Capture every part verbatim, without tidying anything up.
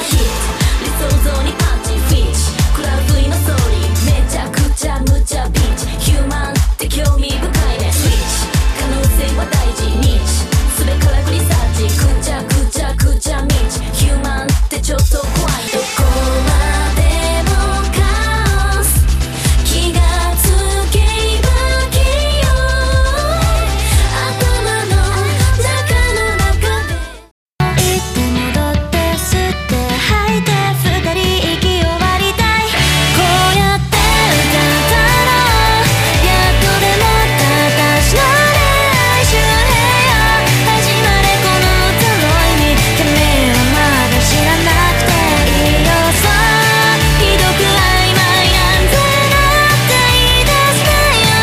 ヒット理想像にパンチフィッシュクラウド今ストーリーめちゃくちゃ無茶ビーチヒューマンって興味深いねスイッチ可能性は大事ニッチすべからくリサーチくちゃくちゃくちゃミチヒューマンってちょっと怖いどこまでもカオス気がつけば器用頭の中の中で行って戻って吸って吐いて二人息を割りたいこうやって歌ったらやっとでも私の恋愛周平よ始まれこの歌の意味君はまだ知らなくていいよさひどく曖昧なんてなっていいですね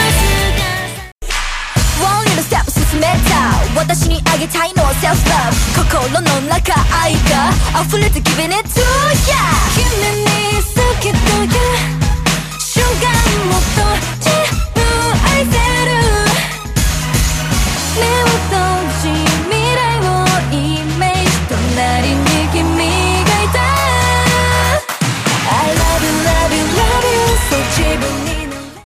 One little step 進めた私にあげたいのは self love 心の中愛が溢れて giving it to ya 君に好きという瞬間もっと自分愛せる目を閉じ未来をイメージ隣に君がいた I love you love you love you そう自分に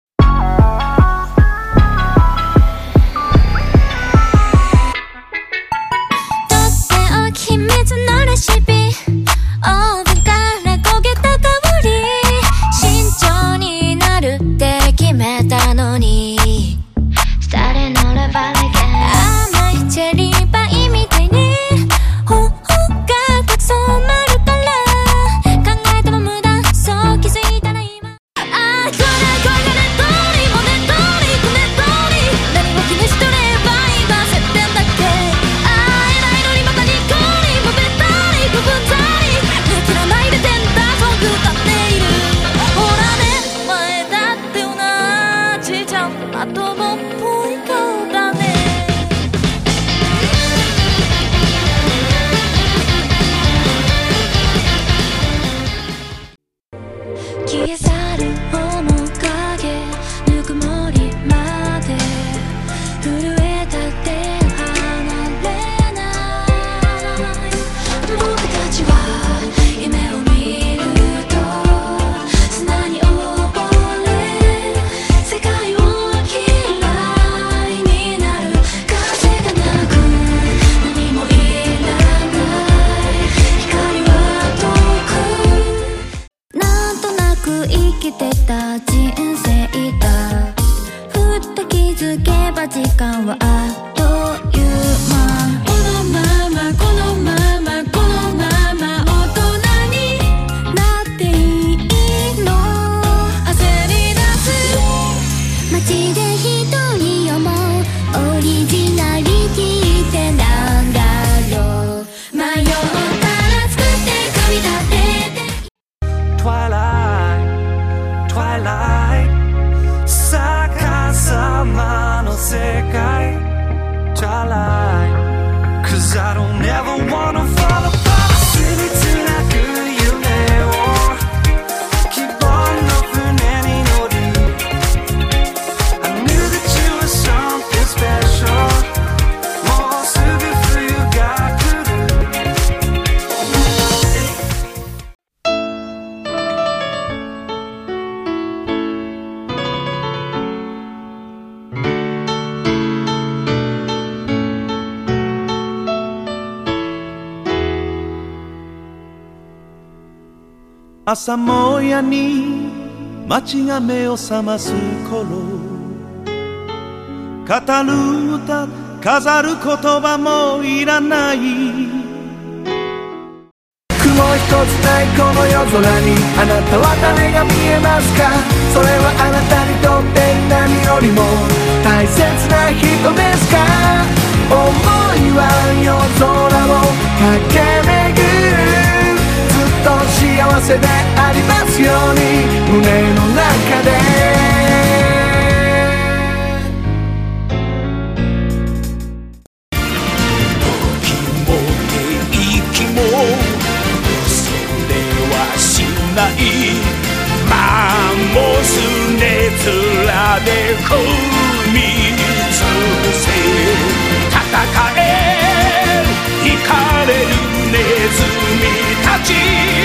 とっておき秘密のレシピオーブンから焦げた香り慎重になるって決めたのに誰のレバレゲ甘いチェリーパイみたいに頬がたくさんまるから考えても無駄そう気づいたら今ああこれ恋がねっとりもねっとりこねっとり何も気にしとれば今接点だけ会えないのにまたニコリもべったり部分たり抜きのないでテンダーソング歌っているほらね前だって同じじゃんまともっぽい顔だね消え去る面影ぬくもりまで震えたって離れない僕たちは夢を見ると砂に溺れ世界を嫌いになる風がなく何もいらない光は遠くなんとなく生きてた人生だふっと気づけば時間はあっという間このままこのままこのまま大人になっていいの焦り出す街で一人思うオリジナリティってなんだろう迷ったら作って組み立てて Twilight, Twilight 逆さまの世界 Twilight Cause I don't ever wanna fall apart 過ぎつなぐ夢を希望の船に乗る I knew that you were something special もうすぐ冬が来る朝もやに街が目を覚ます頃語る歌飾る言葉もいらない雲一つないこの夜空にあなたは誰が見えますかそれはあなたにとって何よりも大切な人ですか思いは夜空を駆け巡るずっと幸せでありますように胸の中でマンモス熱らで踏みつぶせ戦え惹かれるネズミたち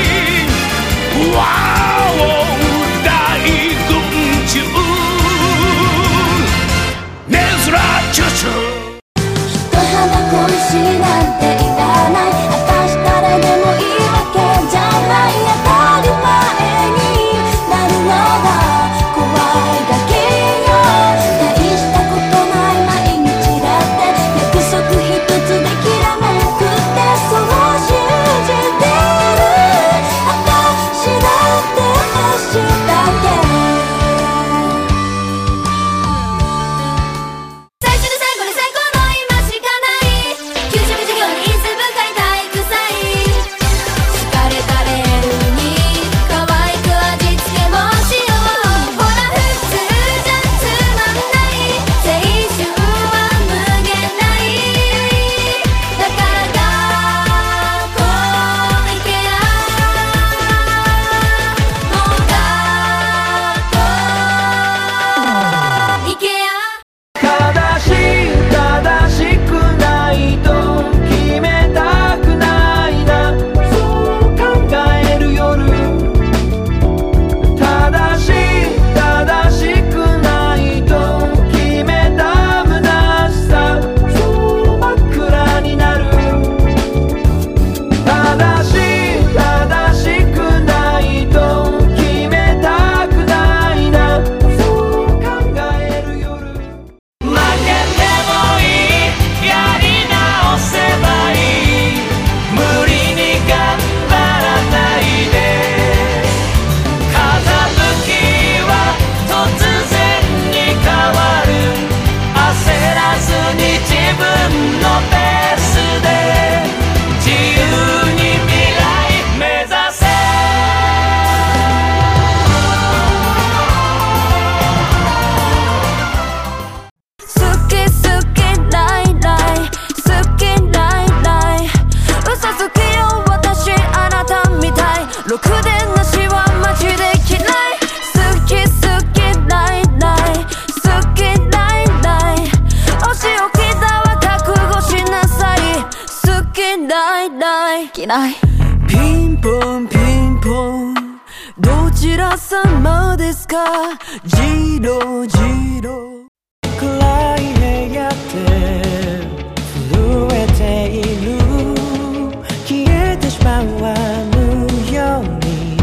ピンポンピンポンどちら様ですか？ジロジロ暗い部屋で震えている消えてしまうあのように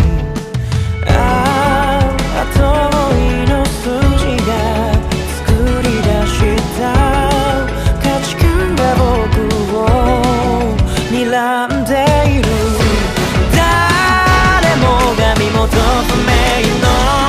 ああ遠いの筋が作り出した価値観が僕を睨んでいる誰もが身元不明の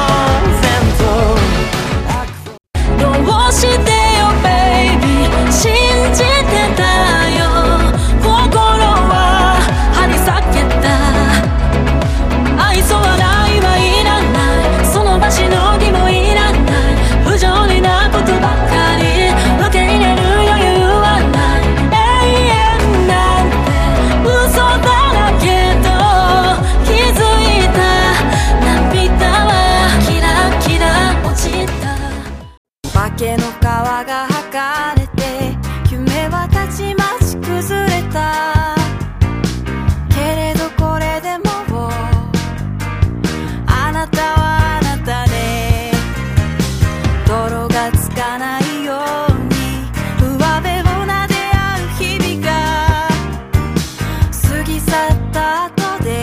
どうしてよベイビー信じてたよ心は張り裂けた愛想はないはいらないその場しのぎもいらない不条理なことばかり受け入れる余裕はない永遠なんて嘘だらけど気づいた涙はキラキラ落ちた化けの皮が剥がれて夢はたちまち崩れたけれどこれでもあなたはあなたで泥がつかないように上辺をなで合う日々が過ぎ去った後で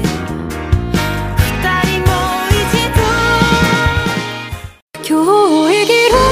二人もう一度今日生きる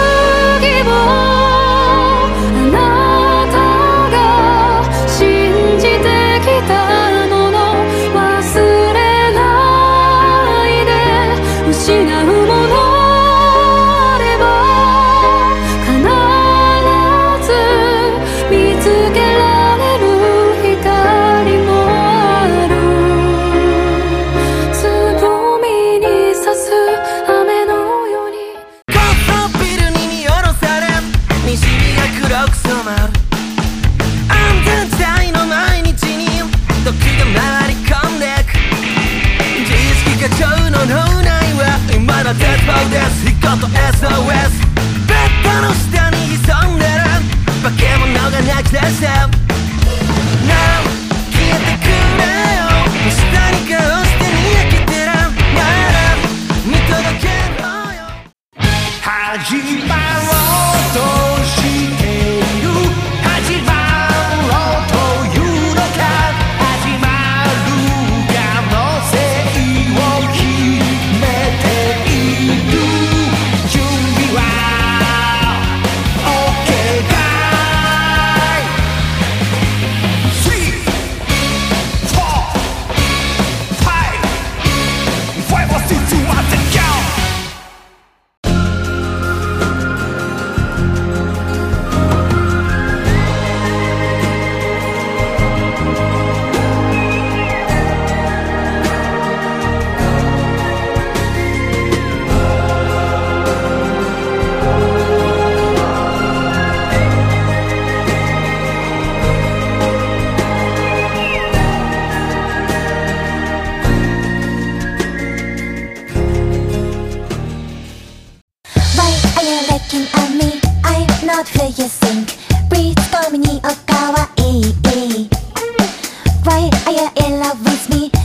絶望です。ヒコと エスオーエス ベッドの下に潜んでる化け物が泣き出して Now 消えてくれよ下に顔してにやけてるなら見届けろよ始まろうとしている始まろうというのか始まる可能性を決めて Who you think? Please call me おかわいい Why are you in love with me?